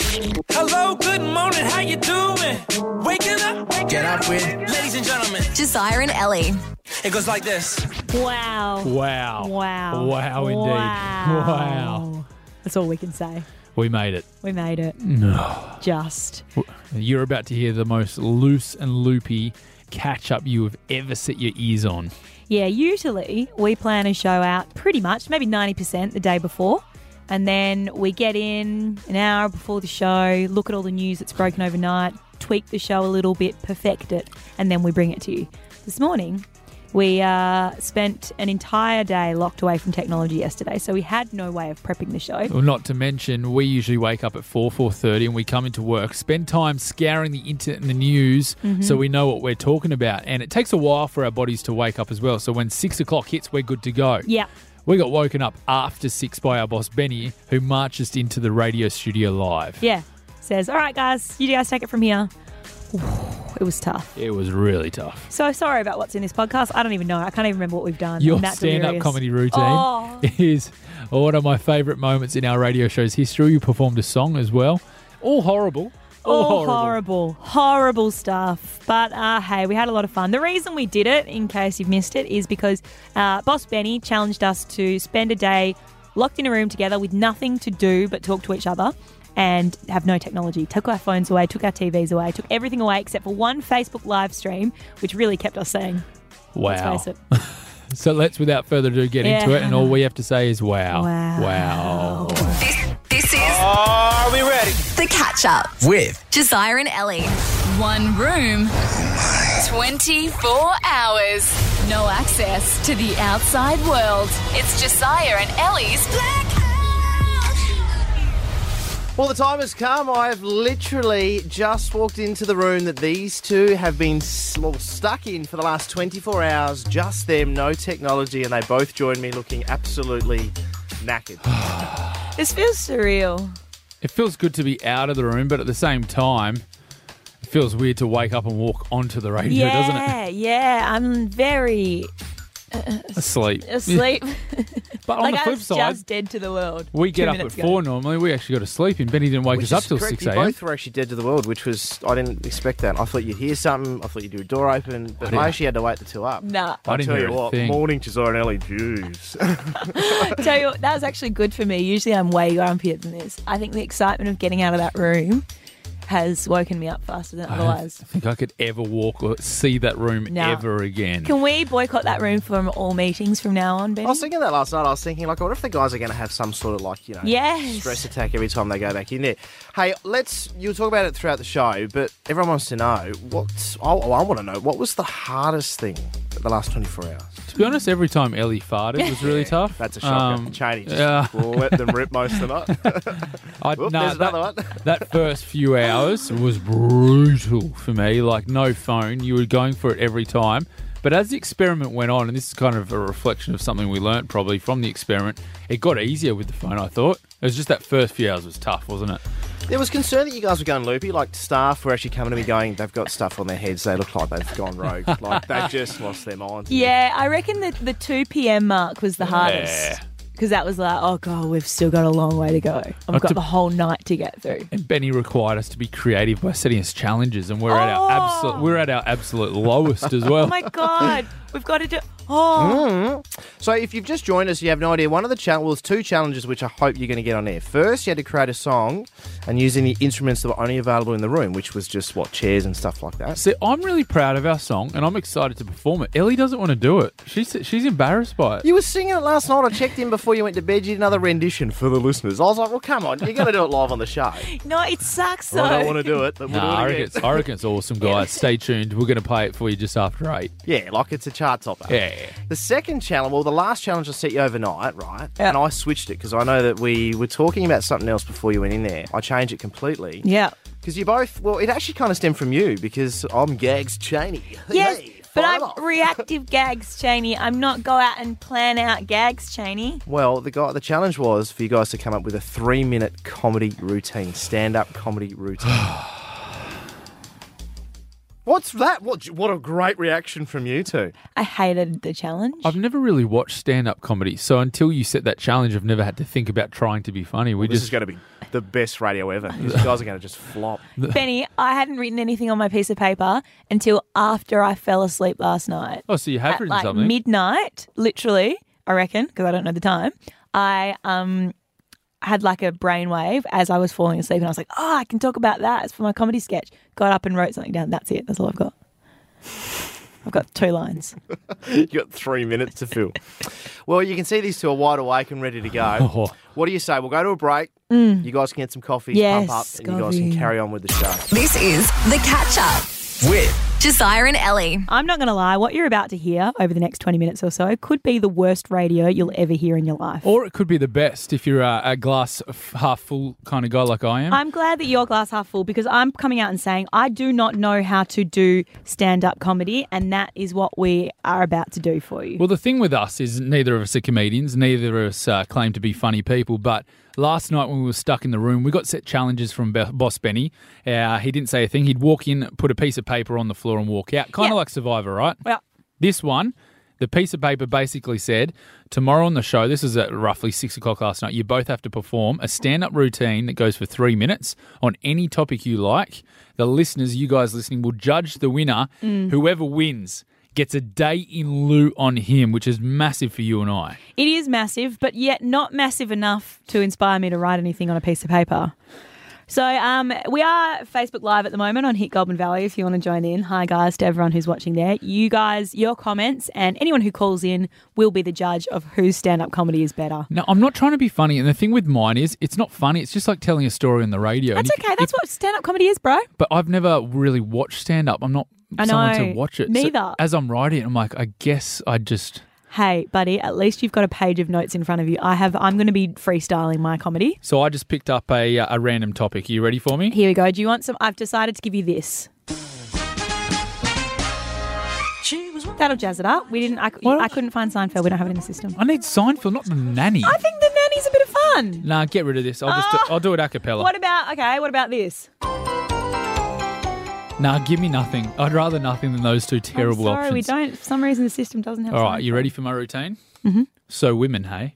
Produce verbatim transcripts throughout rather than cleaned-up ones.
Hello, good morning, how you doing? Waking up, get up with, ladies and gentlemen, Josiah and Ellie. It goes like this. Wow. Wow. Wow. Wow, indeed. Wow. Wow. That's all we can say. We made it. We made it. No. Just. You're about to hear the most loose and loopy catch-up you have ever set your ears on. Yeah, usually we plan a show out pretty much, maybe ninety percent the day before. And then we get in an hour before the show, look at all the news that's broken overnight, tweak the show a little bit, perfect it, and then we bring it to you. This morning, we uh, spent an entire day locked away from technology yesterday, so we had no way of prepping the show. Well, not to mention, we usually wake up at four, four thirty and we come into work, spend time scouring the internet and the news Mm-hmm. so we know what we're talking about. And it takes a while for our bodies to wake up as well. So when six o'clock hits, we're good to go. Yeah. We got woken up after six by our boss, Benny, who marched us into the radio studio live. Yeah. Says, all right, guys, you guys take it from here. It was tough. It was really tough. So sorry about what's in this podcast. I don't even know. I can't even remember what we've done. Your I'm that stand-up delirious. comedy routine Oh. is one of my favourite moments in our radio show's history. You performed a song as well. All horrible. All Oh, horrible. horrible. Horrible stuff. But uh, hey, we had a lot of fun. The reason we did it, in case you've missed it, is because uh, Boss Benny challenged us to spend a day locked in a room together with nothing to do but talk to each other and have no technology. Took our phones away, took our T Vs away, took everything away except for one Facebook live stream, which really kept us saying, Wow. let's face it. So let's, without further ado, get Yeah. into it. And all we have to say is wow. Wow. Wow. This, this is Are we ready? The Catch Up. With Josiah and Ellie. One room, twenty-four hours. No access to the outside world. It's Josiah and Ellie's Black Well, the time has come. I've literally just walked into the room that these two have been well, stuck in for the last twenty-four hours. Just them, no technology, and they both joined me looking absolutely knackered. This feels surreal. It feels good to be out of the room, but at the same time, it feels weird to wake up and walk onto the radio, doesn't it? Yeah, yeah. I'm very Asleep. asleep. But on like the I flip was side, just dead to the world. we get two up at minutes ago. four normally. We actually got to sleep in. Benny didn't wake Which us up is till correct. six You a.m. both were actually dead to the world, which was, I didn't expect that. I thought you'd hear something. I thought you'd do a door open, but didn't. I actually had to wait until up. Nah. I didn't tell hear you a what, thing. morning Josiah and Ellie Jews. Tell you what, that was actually good for me. Usually I'm way grumpier than this. I think the excitement of getting out of that room has woken me up faster than I otherwise. don't think I could ever walk or see that room No. ever again. Can we boycott that room from all meetings from now on, Benny? I was thinking that last night. I was thinking, like, what if the guys are going to have some sort of, like, you know, Yes. stress attack every time they go back in there? Hey, let's, you'll talk about it throughout the show, but everyone wants to know, what's, I, I want to know, what was the hardest thing the last twenty-four hours? To be honest, every time Ellie farted was really tough. That's a shocker. Um, Cheney just yeah. let them rip most of the night. I, Whoop, no, there's that, another one. that first few hours was brutal for me. Like, no phone. You were going for it every time. But as the experiment went on, and this is kind of a reflection of something we learnt probably from the experiment, it got easier with the phone, I thought. It was just that first few hours was tough, wasn't it? There was concern that you guys were going loopy. Like, staff were actually coming to me going, they've got stuff on their heads. They look like they've gone rogue. Like, they've just lost their minds. Yeah, I reckon that the two p.m. mark was the hardest. Because that was like, oh, God, we've still got a long way to go. And we've Not got to- the whole night to get through. And Benny required us to be creative by setting us challenges, and we're at our Oh. absolute we're at our absolute lowest as well. Oh, my God. We've got to do... Oh. So if you've just joined us, you have no idea. One of the challenge well, there's two challenges which I hope you're going to get on air. First, you had to create a song and using the instruments that were only available in the room, which was just, what, chairs and stuff like that. See, I'm really proud of our song, and I'm excited to perform it. Ellie doesn't want to do it. She's she's embarrassed by it. You were singing it last night. I checked in before you went to bed. You did another rendition for the listeners. I was like, well, come on. You're going to do it live on the show. No, it sucks, though. Well, I don't want to do it, but we'll Nah, I do reckon, it it's, again. I reckon it's awesome, guys. Stay tuned. We're going to play it for you just after eight. Yeah, like it's a chart topper. Yeah. The second challenge, well, the last challenge I set you overnight, right? Yeah. And I switched it because I know that we were talking about something else before you went in there. I changed it completely. Yeah. Because you both, well, it actually kind of stemmed from you because I'm Gags Cheney. Yes, Hey, but fire I'm off. reactive gags, Cheney. I'm not go out and plan out gags, Cheney. Well, the guy, the challenge was for you guys to come up with a three-minute comedy routine, stand-up comedy routine. What's that? What What a great reaction from you two. I hated the challenge. I've never really watched stand-up comedy, so until you set that challenge, I've never had to think about trying to be funny. We Well, this just is going to be the best radio ever. These guys are going to just flop. Benny, I hadn't written anything on my piece of paper until after I fell asleep last night. oh, so you have At written like something? midnight, literally, I reckon, because I don't know the time. I um had like a brainwave as I was falling asleep, and I was like, "Oh, I can talk about that. It's for my comedy sketch." Got up and wrote something down. That's it. That's all I've got. I've got two lines. You got three minutes to fill. Well, you can see these two are wide awake and ready to go. Oh. What do you say? We'll go to a break. You guys can get some coffee, Yes, pump up, and you guys coffee. can carry on with the show. This is The Catch Up With Josiah and Ellie. I'm not going to lie. What you're about to hear over the next twenty minutes or so could be the worst radio you'll ever hear in your life. Or it could be the best if you're a, a glass f- half full kind of guy like I am. I'm glad that you're glass half full because I'm coming out and saying I do not know how to do stand-up comedy, and that is what we are about to do for you. Well, the thing with us is neither of us are comedians, neither of us uh, claim to be funny people, but last night when we were stuck in the room, we got set challenges from Be- Boss Benny. Uh, he didn't say a thing. He'd walk in, put a piece of paper on the floor and walk out, kind of Yeah. like Survivor, right? Well, This one, the piece of paper basically said, tomorrow on the show, this is at roughly six o'clock last night, you both have to perform a stand-up routine that goes for three minutes on any topic you like. The listeners, you guys listening, will judge the winner. Whoever wins gets a day in lieu on him, which is massive for you and I. it is massive, but yet not massive enough to inspire me to write anything on a piece of paper. So um, we are Facebook Live at the moment on Hit Goulburn Valley if you want to join in. Hi, guys, to everyone who's watching there. You guys, your comments and anyone who calls in will be the judge of whose stand-up comedy is better. No, I'm not trying to be funny, and the thing with mine is it's not funny. It's just like telling a story on the radio. That's And if- okay. That's what stand-up comedy is, bro. But I've never really watched stand-up. I'm not I someone know. to watch it. So Neither. as I'm writing it, I'm like, I guess I just... Hey, buddy, at least you've got a page of notes in front of you. I have. I'm going to be freestyling my comedy. So I just picked up a, uh, a random topic. Are you ready for me? Here we go. Do you want some? I've decided to give you this. That'll jazz it up. We didn't. I, What? I couldn't find Seinfeld. We don't have it in the system. I need Seinfeld, not the nanny. I think the nanny's a bit of fun. Nah, get rid of this. I'll just do, Ah. I'll do it a cappella. What about? Okay. What about this? Nah, give me nothing. I'd rather nothing than those two terrible I'm sorry, options. we don't. For some reason, the system doesn't have. All right, you Seinfeld. ready for my routine? Mm-hmm. So women, hey?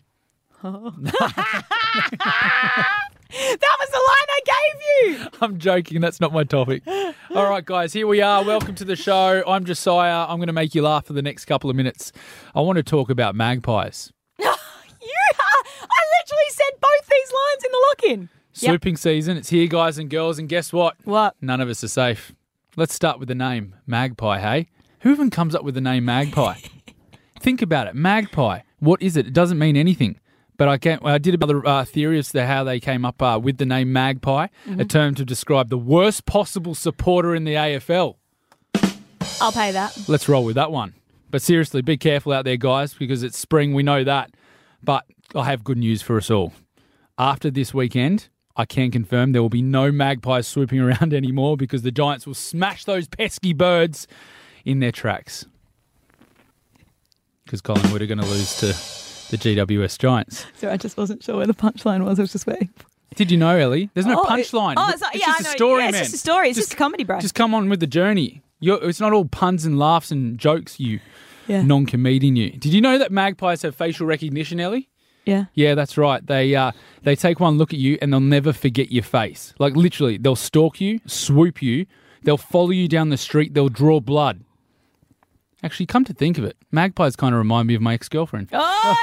That was the line I gave you. I'm joking. That's not my topic. All right, guys, here we are. Welcome to the show. I'm Josiah. I'm going to make you laugh for the next couple of minutes. I want to talk about magpies. You. Are, I literally said both these lines in the lock-in. Yep. Swooping season. It's here, guys and girls. And guess what? What? None of us are safe. Let's start with the name Magpie, hey? Who even comes up with the name Magpie? Think about it. Magpie. What is it? It doesn't mean anything. But I, can't, I did another uh, theory as to how they came up uh, with the name Magpie, Mm-hmm. a term to describe the worst possible supporter in the A F L. I'll pay that. Let's roll with that one. But seriously, be careful out there, guys, because it's spring. We know that. But I have good news for us all. After this weekend, I can confirm there will be no magpies swooping around anymore because the Giants will smash those pesky birds in their tracks. Because Collingwood are going to lose to the G W S Giants. So I just wasn't sure where the punchline was. I was just waiting. Did you know, Ellie? There's no Oh, punchline. Oh, it's, not, it's yeah, just I know. a story, yeah, man. It's just a story. It's just, a comedy, bro. Just come on with the journey. You're, it's not all puns and laughs and jokes, you yeah. non-comedian you. Did you know that magpies have facial recognition, Ellie? yeah. Yeah, that's right. They uh, they take one look at you and they'll never forget your face. Like literally, they'll stalk you, swoop you, they'll follow you down the street, they'll draw blood. Actually, come to think of it, magpies kind of remind me of my ex-girlfriend. Oh!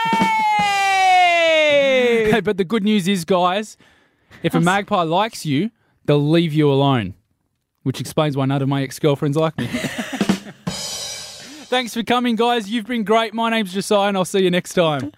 Hey, but the good news is, guys, if a magpie likes you, they'll leave you alone, which explains why none of my ex-girlfriends like me. Thanks for coming, guys. You've been great. My name's Josiah, and I'll see you next time.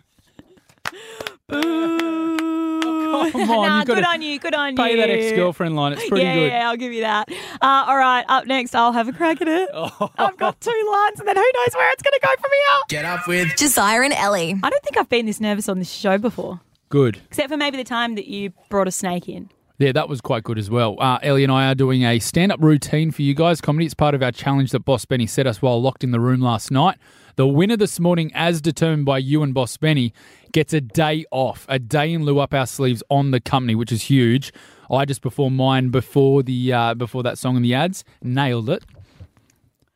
Come on, nah, you've got good to on you. Good on pay you. that ex-girlfriend line. It's pretty yeah, good. yeah, I'll give you that. Uh, all right, up next, I'll have a crack at it. Oh. I've got two lines, and then who knows where it's going to go from here. Get up with Josiah and Ellie. I don't think I've been this nervous on this show before, Good. except for maybe the time that you brought a snake in. Yeah, that was quite good as well. Uh, Ellie and I are doing a stand-up routine for you guys. Comedy, it's part of our challenge that Boss Benny set us while locked in the room last night. The winner this morning, as determined by you and Boss Benny, gets a day off, a day in lieu up our sleeves on the company, which is huge. I just performed mine before the uh, before that song and the ads. Nailed it.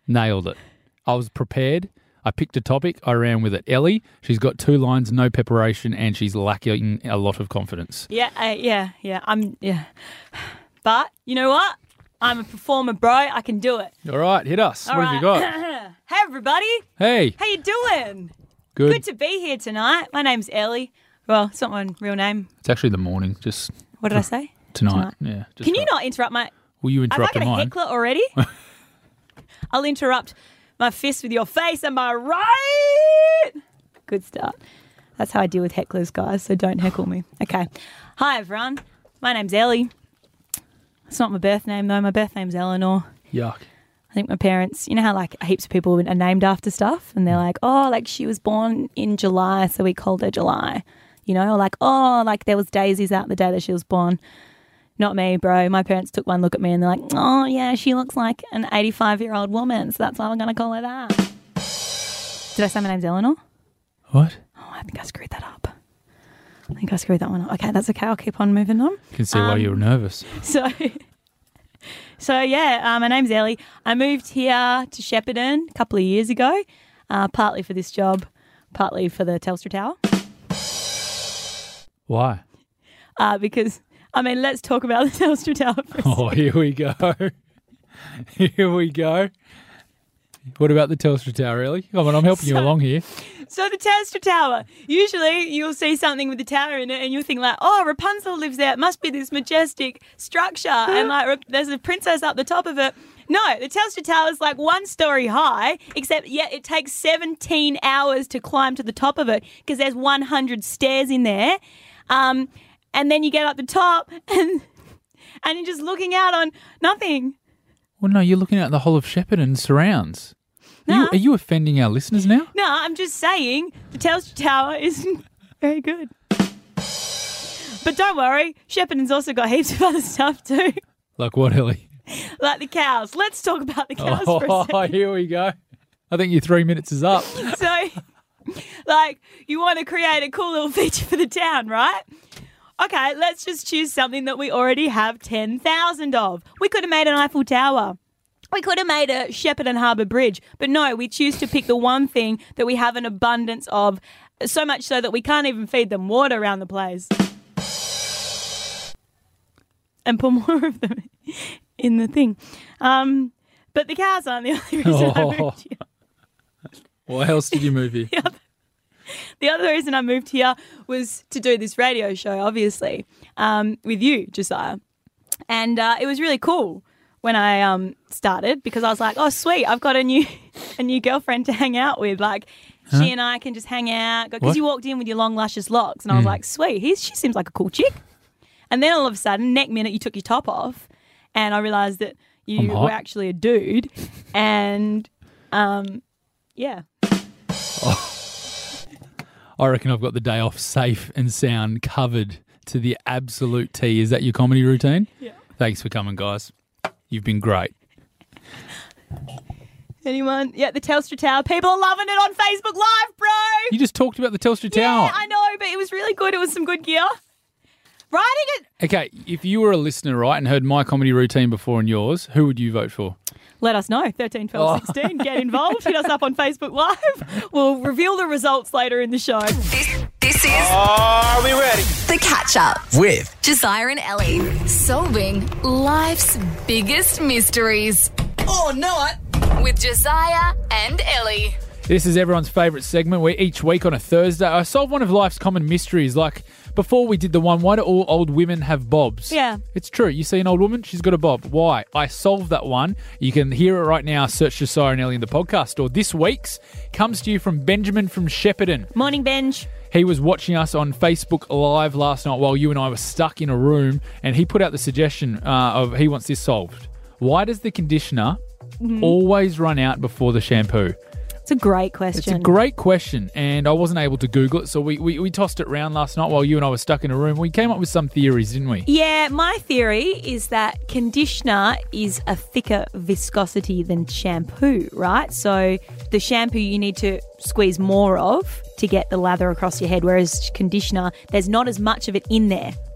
Nailed it. I was prepared. I picked a topic. I ran with it. Ellie, she's got two lines, no preparation, and she's lacking a lot of confidence. Yeah, uh, yeah, yeah. I'm yeah. But you know what? I'm a performer, bro. I can do it. All right, hit us. All what right. have you got? Hey, everybody. Hey. How you doing? Good. Good to be here tonight. My name's Ellie. Well, it's not my real name. It's actually the morning, just What did I say? tonight. Yeah. Just Can you right. not interrupt my... Well, you Have I interrupted got a mine. heckler already? I'll interrupt my fist with your face. Am I right? Good start. That's how I deal with hecklers, guys, so don't heckle me. Okay. Hi, everyone. My name's Ellie. It's not my birth name, though. My birth name's Eleanor. Yuck. I think my parents, you know how like heaps of people are named after stuff and they're like, oh, like she was born in July, so we called her July. You know, or like, oh, like there was daisies out the day that she was born. Not me, bro. My parents took one look at me and they're like, oh, yeah, she looks like an eighty-five-year-old woman, so that's why we're going to call her that. Did I say my name's Eleanor? What? Oh, I think I screwed that up. I think I screwed that one up. Okay, that's okay. I'll keep on moving on. I can see why Um, you were nervous. So, so yeah, uh, my name's Ellie. I moved here to Shepparton a couple of years ago, uh, partly for this job, partly for the Telstra Tower, Why? uh, because, I mean, let's talk about the Telstra Tower for a Oh, here we go. Here we go. What about the Telstra Tower, Ellie? Come on, I'm helping you So- along here. So the Telstra Tower, usually you'll see something with the tower in it and you'll think like, oh, Rapunzel lives there. It must be this majestic structure and like Rap- there's a princess up the top of it. No, the Telstra Tower is like one story high, except yet it takes seventeen hours to climb to the top of it because there's one hundred stairs in there. Um, and then you get up the top and and you're just looking out on nothing. Well, no, you're looking at the whole of Shepparton and surrounds. Are, you, Nah. are you offending our listeners now? No, I'm just saying the Telstra Tower isn't very good. But don't worry, Shepparton's also got heaps of other stuff too, Like what, Ellie? like the cows. Let's talk about the cows for a Oh, second. here we go. I think your three minutes is up. So, like, you want to create a cool little feature for the town, right? Okay, let's just choose something that we already have ten thousand of. We could have made an Eiffel Tower. We could have made a Shepparton Harbour Bridge. But no, we choose to pick the one thing that we have an abundance of, so much so that we can't even feed them water around the place. And put more of them in the thing. Um, but the cows aren't the only reason I Oh. moved here. Why else did you move here? The other reason I moved here was to do this radio show, obviously, um, with you, Josiah. And uh, it was really cool when I um, started because I was like, oh, sweet, I've got a new a new girlfriend to hang out with. Like, Huh? she and I can just hang out. Because What? you walked in with your long, luscious locks. And I was Mm. like, sweet, he's, she seems like a cool chick. And then all of a sudden, next minute, you took your top off. And I realised that I'm you hot. were actually a dude. And, um, yeah. I reckon I've got the day off safe and sound covered to the absolute T. Is that your comedy routine? Yeah. Thanks for coming, guys. You've been great. Anyone? Yeah, the Telstra Tower. People are loving it on Facebook Live, bro. You just talked about the Telstra Tower. Yeah, I know, but it was really good. It was some good gear. Riding it. Okay, if you were a listener, right, and heard my comedy routine before and yours, who would you vote for? Let us know. thirteen, twelve, Oh. sixteen. Get involved. Hit us up on Facebook Live. We'll reveal the results later in the show. This, this is Are we ready? The Catch Up. With Josiah and Ellie. Solving life's biggest mysteries or not. with Josiah and Ellie. This is everyone's favourite segment where each week on a Thursday I solve one of life's common mysteries. Like before we did the one, why do all old women have bobs? Yeah. It's true. You see an old woman, she's got a bob. Why? I solved that one. You can hear it right now. Search Josiah and Ellie in the podcast store. This week's comes to you from Benjamin from Shepparton. Morning, Benj. He was watching us on Facebook Live last night while you and I were stuck in a room, and he put out the suggestion uh, of he wants this solved. Why does the conditioner always run out before the shampoo? It's a great question. It's a great question, and I wasn't able to Google it, so we, we, we tossed it around last night while you and I were stuck in a room. We came up with some theories, didn't we? Yeah, my theory is that conditioner is a thicker viscosity than shampoo, right? So the shampoo you need to squeeze more of to get the lather across your head, whereas conditioner, there's not as much of it in there.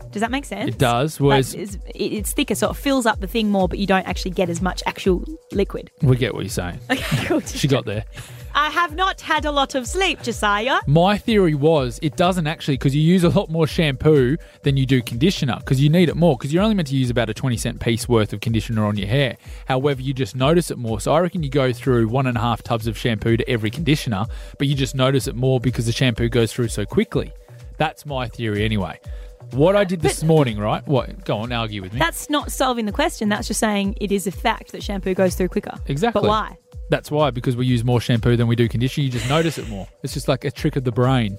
Does that make sense? It does. Whereas Like, it's, it's thicker, so it fills up the thing more, but you don't actually get as much actual liquid. we get what you're saying. Okay, cool. She got there. I have not had a lot of sleep, Josiah. My theory was it doesn't actually, because you use a lot more shampoo than you do conditioner, because you need it more, because you're only meant to use about a twenty cent piece worth of conditioner on your hair. However, you just notice it more. So I reckon you go through one and a half tubs of shampoo to every conditioner, but you just notice it more because the shampoo goes through so quickly. That's my theory anyway. What I did this But- morning, right? What? Go on, argue with me. That's not solving the question. That's just saying it is a fact that shampoo goes through quicker. Exactly. But why? That's why, because we use more shampoo than we do conditioner. You just notice it more. It's just like a trick of the brain.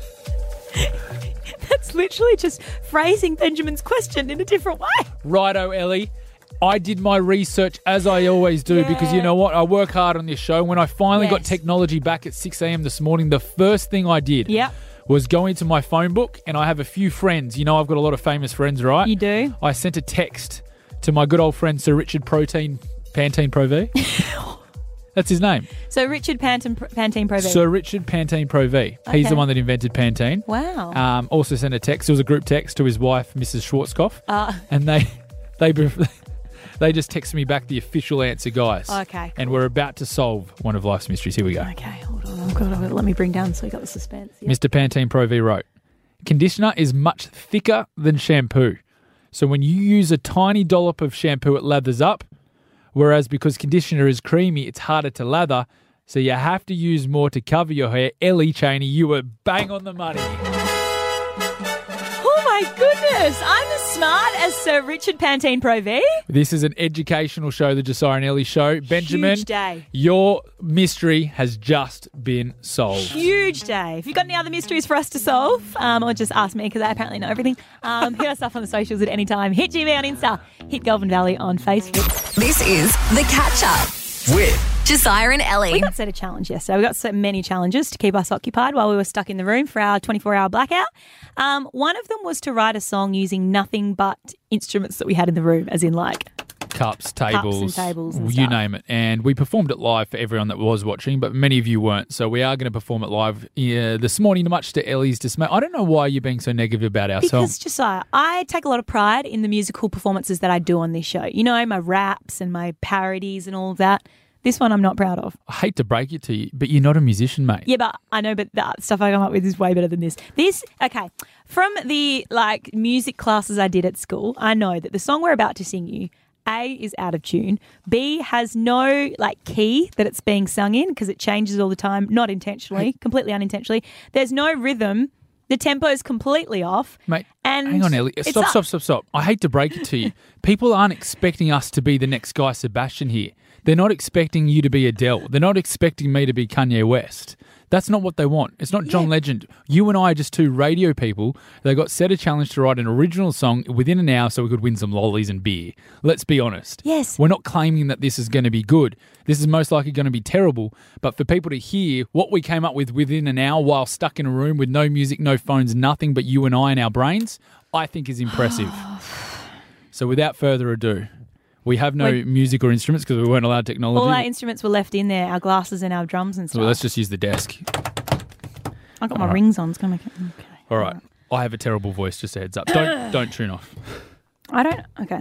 That's literally just phrasing Benjamin's question in a different way. Righto, Ellie. I did my research as I always do Yeah. because you know what? I work hard on this show. When I finally got Yes. technology back at six a.m. this morning, the first thing I did Yep. was go into my phone book, and I have a few friends. You know, I've got a lot of famous friends, right? You do? I sent a text to my good old friend Sir Richard Protein Pantene Pro V. That's his name. So Richard Pantene, Pantene Pro V. Sir Richard Pantene Pro V. He's Okay. the one that invented Pantene. Wow. Um, also sent a text. It was a group text to his wife, Missus Schwarzkopf. Uh, and they they they just texted me back the official answer, guys. Okay, And we're about to solve one of life's mysteries. Here we go. okay, hold on. I've got to, let me bring down so you got the suspense. Yeah. Mister Pantene Pro V wrote, conditioner is much thicker than shampoo. So when you use a tiny dollop of shampoo, it lathers up. Whereas because conditioner is creamy, it's harder to lather. So you have to use more to cover your hair. Ellie Cheney, you were bang on the money. Oh my goodness. I'm as smart as Sir Richard Pantene Pro V. This is an educational show, the Josiah and Ellie Show. Benjamin, Huge day. your mystery has just been solved. Huge day. If you've got any other mysteries for us to solve, um, or just ask me because I apparently know everything, um, hit us up on the socials at any time. Hit G V on Insta. Hit Goulburn Valley on Facebook. This is The Catch Up With Josiah and We Ellie. got set a challenge yesterday. We got so many challenges to keep us occupied while we were stuck in the room for our twenty-four hour blackout. Um, one of them was to write a song using nothing but instruments that we had in the room, as in like Cups, tables, and tables and you stuff. name it. And we performed it live for everyone that was watching, but many of you weren't. So we are going to perform it live uh, this morning, much to Ellie's dismay. I don't know why you're being so negative about our song. Because, Josiah, I take a lot of pride in the musical performances that I do on this show. You know, my raps and my parodies and all of that. This one I'm not proud of. I hate to break it to you, but you're not a musician, mate. Yeah, but I know, but the stuff I come up with is way better than this. This, okay, from the like music classes I did at school, I know that the song we're about to sing you, A, is out of tune. B, has no like key that it's being sung in because it changes all the time, not intentionally, completely unintentionally. There's no rhythm. The tempo is completely off. Mate, And hang on, Ellie. it's Stop, up- stop, stop, stop. I hate to break it to you. People aren't expecting us to be the next Guy Sebastian here. They're not expecting you to be Adele. They're not expecting me to be Kanye West. That's not what they want. It's not John Yeah. Legend. You and I are just two radio people. They got set a challenge to write an original song within an hour so we could win some lollies and beer. Let's be honest. Yes. We're not claiming that this is going to be good. This is most likely going to be terrible. But for people to hear what we came up with within an hour while stuck in a room with no music, no phones, nothing but you and I and our brains, I think is impressive. So without further ado, we have no We're- music or instruments because we weren't allowed technology. All our instruments were left in there, our glasses and our drums and stuff. Well, let's just use the desk. I've got my all right. rings on. It's going to make it... Okay. All right. I have a terrible voice, just a heads up. Don't don't tune off. I don't... Okay.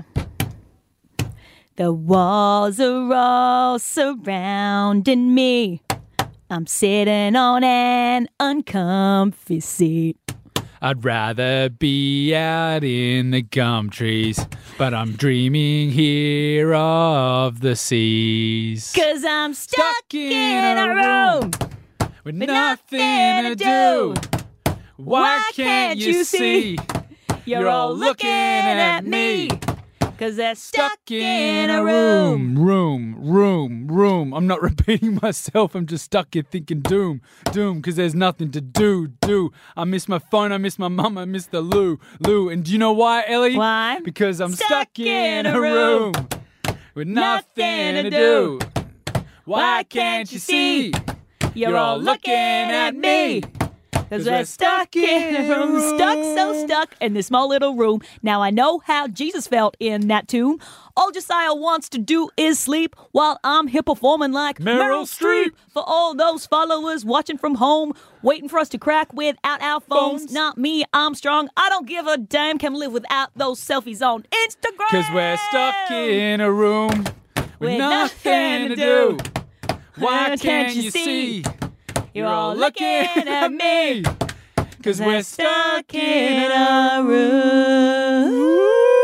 The walls are all surrounding me. I'm sitting on an uncomfy seat. I'd rather be out in the gum trees, but I'm dreaming here of the seas. Cause I'm stuck, in a room with with nothing to do. Why can't you see? You're all looking at me. Cause they're stuck in a room. Room, room, room. I'm not repeating myself. I'm just stuck here thinking doom, doom, because there's nothing to do, do. I miss my phone. I miss my mum. I miss the loo, loo. And do you know why, Ellie? Why? Because I'm stuck, Stuck in in a a room room with nothing to do. Why can't you see? You're all looking at me. Because we're stuck in a room, stuck, so stuck in this small little room. Now I know how Jesus felt in that tomb. All Josiah wants to do is sleep while I'm here performing like Meryl Meryl Streep. For all those followers watching from home, waiting for us to crack without our phones. Phones. Not me, I'm strong. I don't give a damn. Can live without those selfies on Instagram. Because we're stuck in a room with nothing to do. Why can't you see? You're all looking at me. Because we're stuck in a room.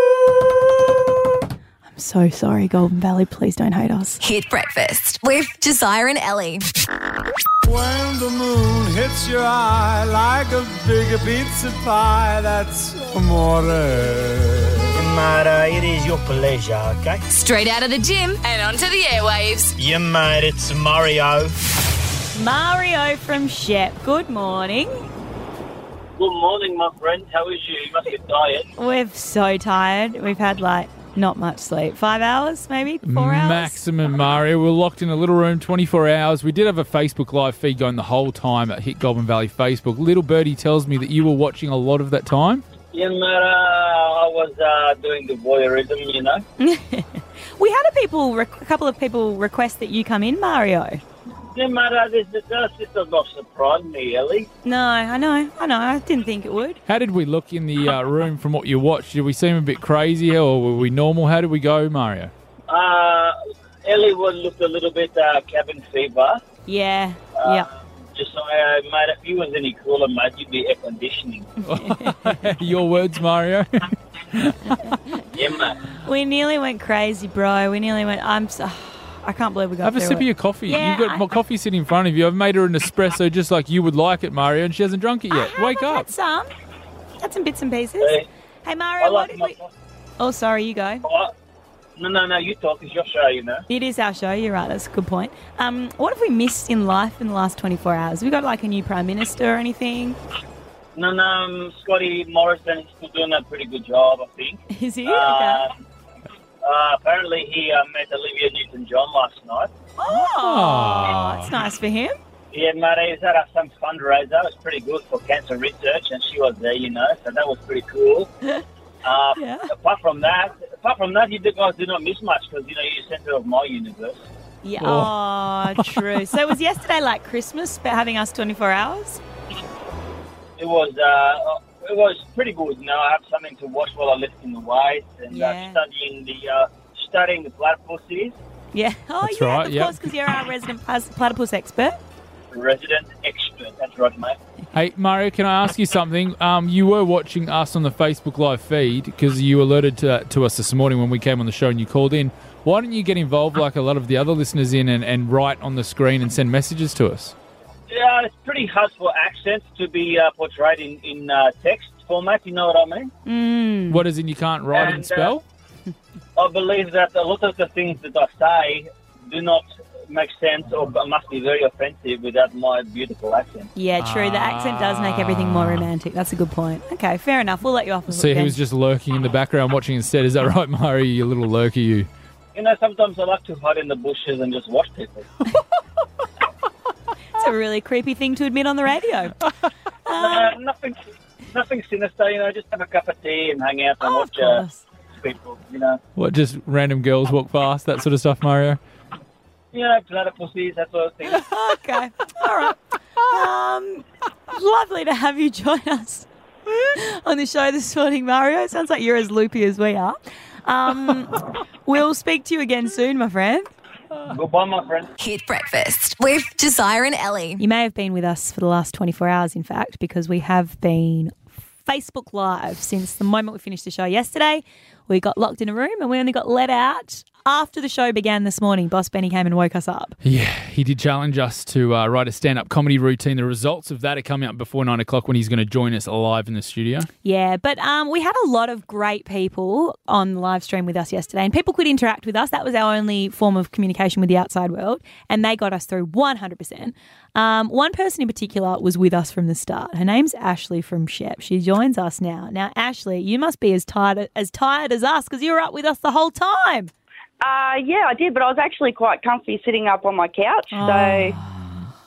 I'm so sorry, Golden Valley. Please don't hate us. Hit Breakfast with Josiah and Ellie. When the moon hits your eye like a big pizza pie, that's amore. Mara, it is your pleasure, okay? Straight out of the gym and onto the airwaves. You mate, it's Mario. Mario from Shep. Good morning. Good morning, my friend. How is you? You must be tired. We're so tired. We've had like not much sleep. Five hours, maybe? Four hours? Maximum, Mario. We were locked in a little room twenty-four hours. We did have a Facebook live feed going the whole time at Hit Goulburn Valley Facebook. Little Birdie tells me that you were watching a lot of that time. Yeah, mate, uh, I was uh, doing the voyeurism, you know. We had a people, a couple of people request that you come in, Mario. Yeah, mate, uh, this, this, this does not surprise me, Ellie. No, I know, I know. I didn't think it would. How did we look in the uh, room from what you watched? Did we seem a bit crazy or were we normal? How did we go, Mario? Uh, Ellie would look a little bit uh, cabin fever. Yeah, Uh, yeah. Just so, uh, mate, if you was any cooler, mate, you'd be air conditioning. Your words, Mario. Yeah, mate. We nearly went crazy, bro. We nearly went. I'm. So, I can't believe we got Have a through sip it. of your coffee. Yeah, You've got I- my coffee sitting in front of you. I've made her an espresso just like you would like it, Mario, and she hasn't drunk it I yet. have, Wake I've up. Had some. Had some bits and pieces. Hey, Hey, I Mario, what like did my we? coffee. Oh, sorry, you go. Oh, no, no, no, you talk. It's your show, you know. It is our show. You're right. That's a good point. Um, what have we missed in life in the last twenty-four hours? Have we got like a new prime minister or anything? No, no, um, Scotty Morrison is still doing a pretty good job, I think. Is he? Uh, Okay. uh, apparently he uh, met Olivia Newton-John last night. Oh, that's nice for him. Yeah, mate, he's at uh, some fundraiser. It was pretty good for cancer research, and she was there, you know, so that was pretty cool. Uh, Yeah. Apart from that, apart from that, you guys do not miss much because, you know, you're the centre of my universe. Yeah. Oh, true. So was yesterday like Christmas, but having us twenty-four hours? It was uh, it was pretty good, you know. I have something to watch while I lift in the weights and Yeah. uh, studying the uh, studying the platypuses. Yeah. Oh, That's yeah, right, of yep. course, because you're our resident plas- platypus expert. Resident expert, that's right, mate. Hey, Mario, can I ask you something? Um, you were watching us on the Facebook live feed because you alerted to, to us this morning when we came on the show and you called in. Why don't you get involved like a lot of the other listeners in and, and write on the screen and send messages to us? Yeah, it's pretty hard for accents to be uh, portrayed in, in uh, text format, you know what I mean? Mm. What, as in you can't write and And, spell? I believe that a lot of the things that I say do not make sense or must be very offensive without my beautiful accent. Yeah, true. The accent does make everything more romantic. That's a good point. Okay, fair enough. We'll let you off. the hook See, he then. was just lurking in the background watching instead. Is that right, Mario, you little lurker, you? You know, sometimes I like to hide in the bushes and just watch people. It's a really creepy thing to admit on the radio. uh, nothing, nothing sinister, you know, just have a cup of tea and hang out and Oh, of watch uh, course. people, you know. What, just random girls walk past, that sort of stuff, Mario? You know, platypuses, that sort of thing. Okay. All right. Um, lovely to have you join us on the show this morning, Mario. Sounds like you're as loopy as we are. Um, we'll speak to you again soon, my friend. Goodbye, my friend. Hit Breakfast with Josiah and Ellie. You may have been with us for the last twenty-four hours, in fact, because we have been Facebook Live since the moment we finished the show yesterday. We got locked in a room and we only got let out after the show began this morning. Boss Benny came and woke us up. Yeah, he did challenge us to uh, write a stand-up comedy routine. The results of that are coming up before nine o'clock when he's going to join us live in the studio. Yeah, but um, we had a lot of great people on the live stream with us yesterday, and people could interact with us. That was our only form of communication with the outside world, and they got us through one hundred percent. Um, one person in particular was with us from the start. Her name's Ashley from Shep. She joins us now. Now, Ashley, you must be as tired as tired as us because you were up with us the whole time. Uh, yeah, I did, but I was actually quite comfy sitting up on my couch. So, Oh.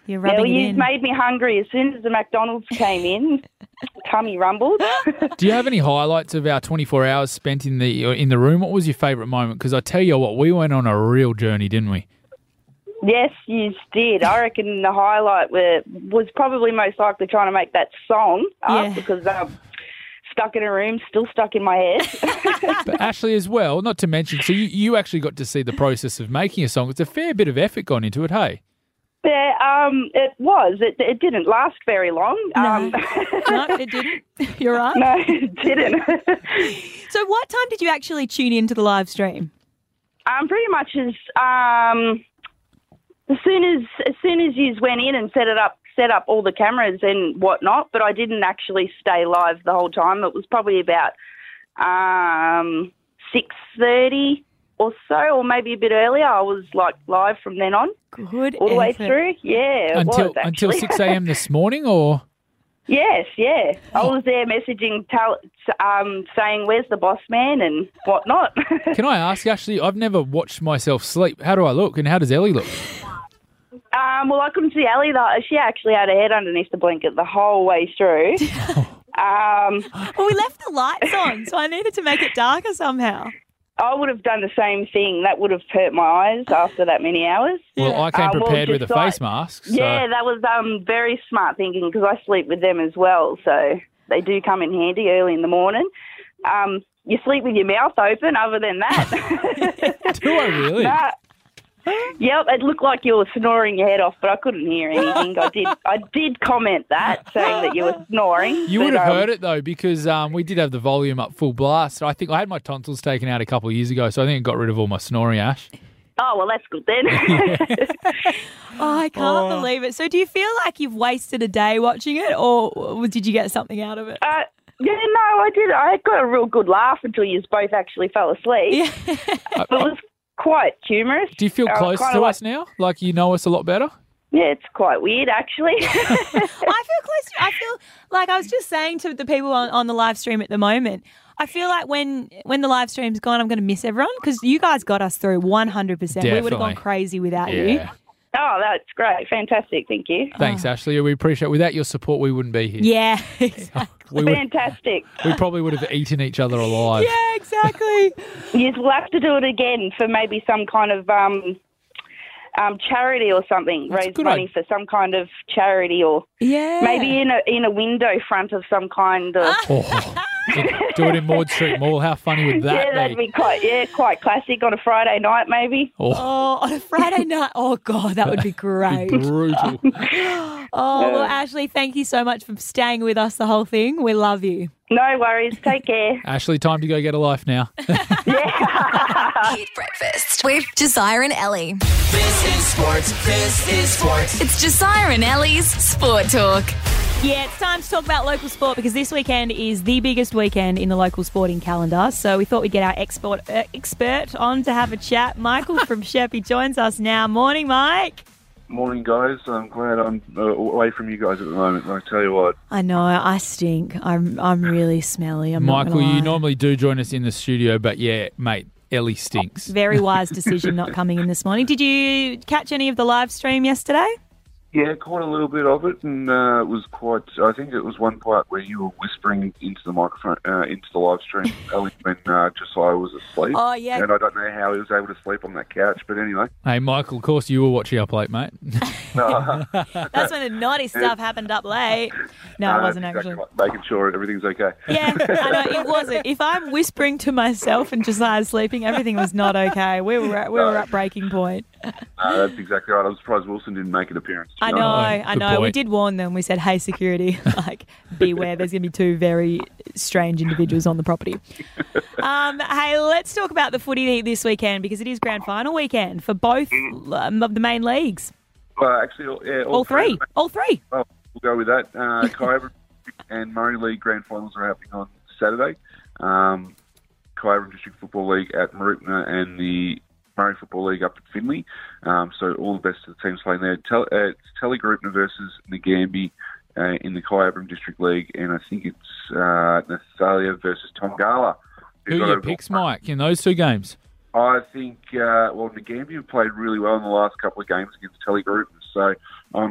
You're Yeah, rubbing well, it you in. made me hungry as soon as the McDonald's came in. Tummy rumbled. Do you have any highlights of our twenty-four hours spent in the in the room? What was your favourite moment? Because I tell you what, we went on a real journey, didn't we? Yes, you did. I reckon the highlight were, was probably most likely trying to make that song up Yeah. because I'm stuck in a room, still stuck in my head. But Ashley as well, not to mention, so you, you actually got to see the process of making a song. It's a fair bit of effort gone into it, hey? Yeah, um, it was. It, it didn't last very long. No. Um, No, it didn't. You're right. no, it didn't. So what time did you actually tune into the live stream? um, pretty much as um, as soon as as soon as you went in and set it up, set up all the cameras and whatnot. But I didn't actually stay live the whole time. It was probably about um, six thirty or so, or maybe a bit earlier. I was like live from then on, Good all the way effort. through. Yeah, it Until was until actually. six a.m. this morning, or? Yes, yeah. I was there messaging, tell, um, saying, where's the boss man and whatnot. Can I ask, Ashley, I've never watched myself sleep. How do I look and how does Ellie look? um, well, I couldn't see Ellie, though. She actually had her head underneath the blanket the whole way through. um, Well, we left the lights on, so I needed to make it darker somehow. I would have done the same thing. That would have hurt my eyes after that many hours. Well, I came Um, well, prepared with a just like- face mask. So. Yeah, that was um, very smart thinking because I sleep with them as well, so they do come in handy early in the morning. Um, you sleep with your mouth open other than that. Do I really? Nah. Yep, it looked like you were snoring your head off, but I couldn't hear anything. I did I did comment that, saying that you were snoring. You but, would have um, heard it, though, because um, we did have the volume up full blast. I think I had my tonsils taken out a couple of years ago, so I think it got rid of all my snoring, Ash. Oh, well, that's good then. Oh, I can't believe it. So do you feel like you've wasted a day watching it, or did you get something out of it? uh, yeah, no, I did. I got a real good laugh until you both actually fell asleep. Yeah. It was quite humorous. Do you feel Uh, close kinda to like- us now? Like you know us a lot better? Yeah, it's quite weird, actually. I feel close to, I feel like I was just saying to the people on, on the live stream at the moment, I feel like when when the live stream's gone, I'm going to miss everyone because you guys got us through one hundred percent. We would have gone Definitely. crazy without you. Yeah. Oh, that's great. Fantastic. Thank you. Thanks, Ashley. We appreciate it. Without your support, we wouldn't be here. Yeah, exactly. We, would, Fantastic. we probably would have eaten each other alive. Yeah, exactly. Yes, we'll have to do it again for maybe some kind of um, um, charity or something. That's a Raise good money idea. for some kind of charity or Yeah. maybe in a in a window front of some kind of. Oh, do it in Maud Street Mall. How funny would that yeah, that'd be quite yeah, quite classic on a Friday night maybe. Oh, Oh, on a Friday night. Oh, God, that would be great. brutal. Oh, well, Ashley, thank you so much for staying with us the whole thing. We love you. No worries. Take care. Ashley, time to go get a life now. Hit breakfast with Josiah and Ellie. This is sports. This is sports. It's Josiah and Ellie's Sport Talk. Yeah, it's time to talk about local sport because this weekend is the biggest weekend in the local sporting calendar. So we thought we'd get our export, uh, expert on to have a chat. Michael from Sheppey joins us now. Morning, Mike. Morning, guys. I'm glad I'm uh, away from you guys at the moment. I tell you what. I know, I stink. I'm I'm really smelly. I'm not Michael, gonna you lie. normally do join us in the studio, but yeah, mate, Ellie stinks. Very wise decision not coming in this morning. Did you catch any of the live stream yesterday? Yeah, caught a little bit of it, and uh, it was quite. I think it was one part where you were whispering into the microphone, uh, into the live stream, Ellie, when uh, Josiah was asleep. Oh, yeah. And I don't know how he was able to sleep on that couch, but anyway. Hey, Michael, of course you were watching up late, mate. That's when the naughty stuff happened up late. No, it Uh, wasn't exactly actually. right, making sure everything's okay. Yeah, I know, it wasn't. If I'm whispering to myself and Josiah's sleeping, everything was not okay. We were at, we were at breaking point. No, that's exactly right. I'm surprised Wilson didn't make an appearance. I know, I good know. We point. did warn them. We said, hey, security, like, beware. There's going to be two very strange individuals on the property. Um, hey, let's talk about the footy this weekend because it is grand final weekend for both um, of the main leagues. Well, actually, all, yeah, all, All three. All three. Well, we'll go with that. Uh, Kyabram and Murray League Grand Finals are happening on Saturday. Um, Kyabram District Football League at Marupna and the Murray Football League up at Finley. Um, so all the best of the teams playing there. Tel- uh, it's Telegroupna versus Nagambie uh, in the Kyabram District League, and I think it's uh, Nathalia versus Tongala. Who are your picks, Mike, in those two games? I think, uh, well, Nagambie have played really well in the last couple of games against Telegroupna, so I'm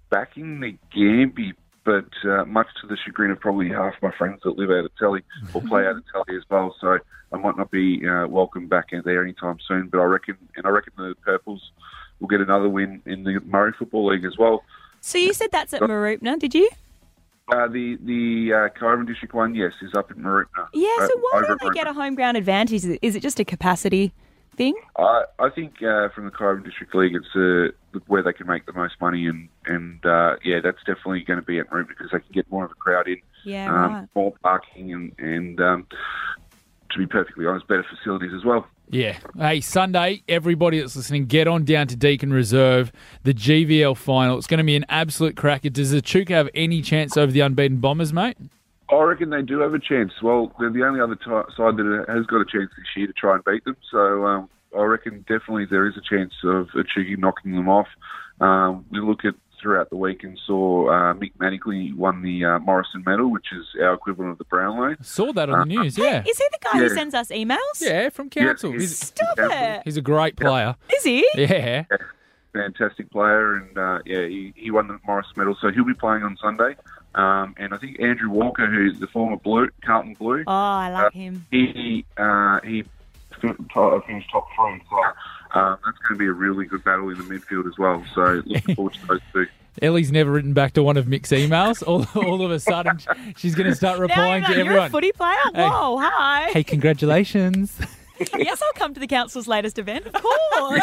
backing the Gambie, but uh, much to the chagrin of probably half my friends that live out of Telly or play out of Telly as well. So I might not be uh, welcome back out there anytime soon. But I reckon, and I reckon the Purples will get another win in the Murray Football League as well. So you said that's at Mooroopna, did you? Uh, the the uh, Kyabram District one, yes, is up at Mooroopna. Yeah, so uh, why over don't they at get a home ground advantage? Is it, is it just a capacity thing? I, I think uh, from the Kyabram District League, it's uh, where they can make the most money, and and uh, yeah, that's definitely going to be at Mooroopna because they can get more of a crowd in, Yeah, um, right. more parking, and and um, to be perfectly honest, better facilities as well. Yeah. Hey, Sunday, everybody that's listening, get on down to Deakin Reserve, the G V L final. It's going to be an absolute cracker. Does the Chooka have any chance over the unbeaten Bombers, mate? I reckon they do have a chance. Well, they're the only other t- side that has got a chance this year to try and beat them. So um, I reckon definitely there is a chance of Chooka knocking them off. Um, we look at throughout the week and saw uh, Mick Mattingly won the uh, Morrison Medal, which is our equivalent of the Brownlow. Saw that on the news, yeah. Is he the guy who Yeah. sends us emails? Yeah, from council. Yeah, he's, Stop it. he's a great player. Is he? Yeah. Fantastic player, and uh, yeah, he, he won the Morris Medal, so he'll be playing on Sunday. Um, and I think Andrew Walker, who's the former Blue, Carlton Blue, Oh, I like uh, him. he uh, he fin- top- finished top three. So um, that's going to be a really good battle in the midfield as well. So looking forward to those two. Ellie's never written back to one of Mick's emails. All, all of a sudden, she's going to start replying no, to no, everyone. You're a footy player? Whoa, hi. Hey, congratulations. Yes, I'll come to the council's latest event, of course.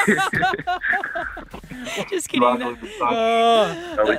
Just kidding. Oh,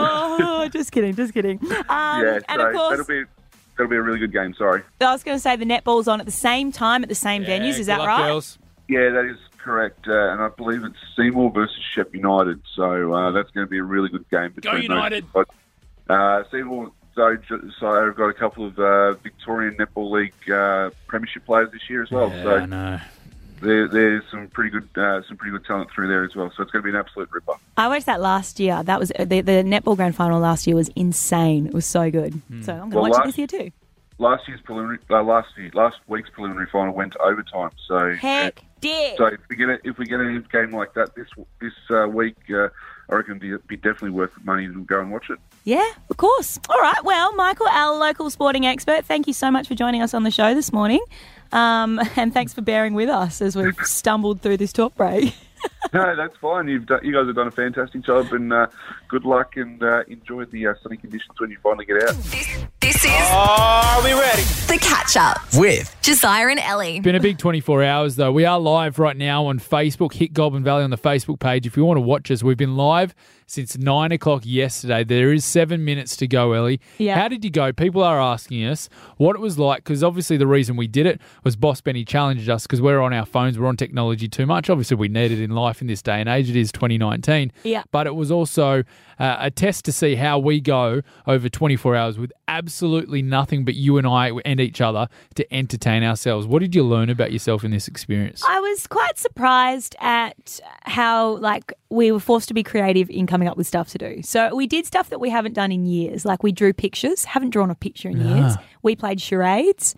oh, just kidding, just kidding. Um, yeah, and so of course, that'll be that'll be a really good game. Sorry. I was going to say the netball's on at the same time at the same venues. Is that right? Yeah, that is correct, uh, and I believe it's Seymour versus Shep United. So uh, that's going to be a really good game between United. those. But, uh, Seymour. So, so I've got a couple of uh, Victorian Netball League uh, premiership players this year as well. Yeah, so I know. There, there's some pretty good, uh, some pretty good talent through there as well. So it's going to be an absolute ripper. I watched that last year. That was the, the netball grand final last year was insane. It was so good. So I'm going to Well, watch last- it this year too. Last year's preliminary, uh, last year, last week's preliminary final went to overtime. So Heck, did. So if we get a, if we get a game like that this this uh, week, uh, I reckon it'd be definitely worth the money to go and watch it. Yeah, of course. All right. Well, Michael, our local sporting expert, thank you so much for joining us on the show this morning. Um, and thanks for bearing with us as we've stumbled through this talk break. No, that's fine. You've done, you guys have done a fantastic job, and uh, good luck, and uh, enjoy the uh, sunny conditions when you finally get out. This is Are we ready? The Catch Up With Josiah and Ellie. Been a big twenty-four hours, though. We are live right now on Facebook. Hit Goulburn Valley on the Facebook page. If you want to watch us, we've been live since nine o'clock yesterday. There is seven minutes to go, Ellie. Yeah. How did you go? People are asking us what it was like, because obviously the reason we did it was Boss Benny challenged us because we're on our phones, we're on technology too much. Obviously, we need it in life in this day and age. It is twenty nineteen. Yeah. But it was also uh, a test to see how we go over twenty-four hours with absolutely nothing but you and I and each other to entertain ourselves. What did you learn about yourself in this experience? I was quite surprised at how, like, we were forced to be creative in coming up with stuff to do. So we did stuff that we haven't done in years. Like, we drew pictures, haven't drawn a picture in Ah. years. We played charades.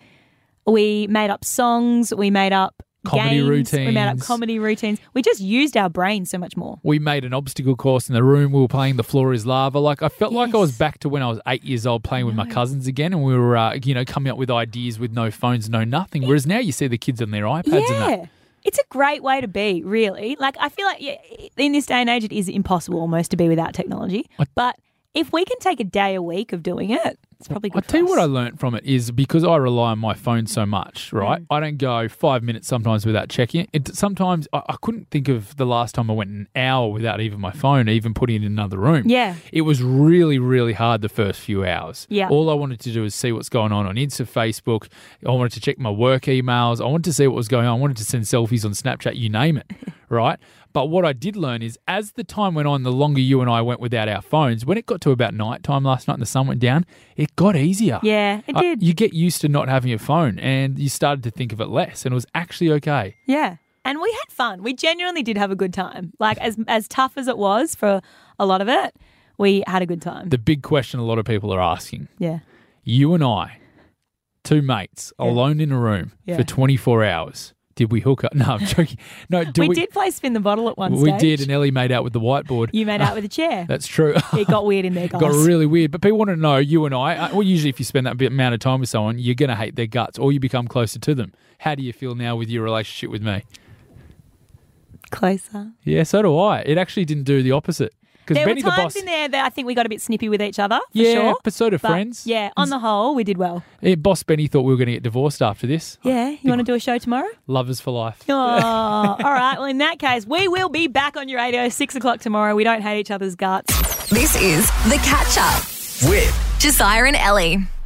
We made up songs. We made up Comedy games. We made up routines. comedy routines. We just used our brains so much more. We made an obstacle course in the room. We were playing The Floor is Lava. Like, I felt like I was back to when I was eight years old playing with my cousins again, and we were, uh, you know, coming up with ideas with no phones, no nothing. Whereas now you see the kids on their iPads and Yeah. that. It's a great way to be, really. Like, I feel like yeah, in this day and age, it is impossible almost to be without technology. But if we can take a day a week of doing it, it's probably good I'll for tell you us. what I learned from it is because I rely on my phone so much, right? Mm. I don't go five minutes sometimes without checking it. it sometimes I, I couldn't think of the last time I went an hour without even my phone, even putting it in another room. Yeah. It was really, really hard the first few hours. Yeah. All I wanted to do was see what's going on on Insta, Facebook. I wanted to check my work emails. I wanted to see what was going on. I wanted to send selfies on Snapchat, you name it, right? But what I did learn is as the time went on, the longer you and I went without our phones, when it got to about night time last night and the sun went down, it got easier. Yeah, it Uh, did. you get used to not having your phone and you started to think of it less, and it was actually okay. Yeah. And we had fun. We genuinely did have a good time. Like, as as tough as it was for a lot of it, we had a good time. The big question a lot of people are asking, Yeah. you and I, two mates, Yeah. alone in a room Yeah. for twenty-four hours, Did we hook up? No, I'm joking. No, do we, we, did play spin the bottle at one we stage. did, and Ellie made out with the whiteboard. You made out with a chair. That's true. It got weird in there, guys. Got really weird. But people want to know, you and I, uh, well, usually if you spend that bit amount of time with someone, you're going to hate their guts or you become closer to them. How do you feel now with your relationship with me? Closer. Yeah, so do I. It actually didn't do the opposite. There Benny were the times boss, in there that I think we got a bit snippy with each other, for yeah, sure. but so do But, friends. Yeah, on the whole, we did well. Yeah, Boss Benny thought we were going to get divorced after this. Yeah, you want to do a show tomorrow? Lovers for life. Oh, all right. Well, in that case, we will be back on your radio six o'clock tomorrow. We don't hate each other's guts. This is The Catch Up with Josiah and Ellie.